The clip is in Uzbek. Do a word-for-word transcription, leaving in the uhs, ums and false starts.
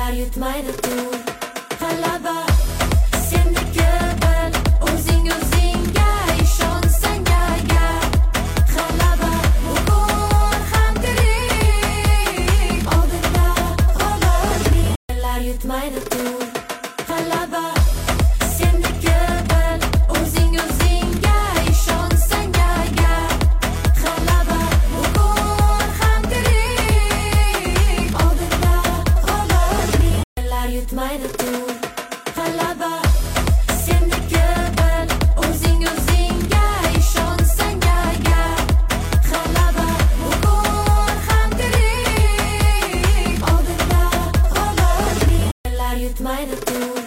Yillar yutmaydi tur g'alaba senniki bil o'zing o'zingga ishon senga agar g'alaba bugun ham tirik oldinda g'oliblik yillar yutmaydi tur g'alaba senniki bil o'zing o'zingga ishon senga agar g'alaba bugun ham tirik oldinda g'oliblik yillar yutmaydi tur g'alaba senniki bil o'zing o'zingga ishon senga agar g'alaba bugun ham tirik oldinda g'oliblik yillar yutmaydi tur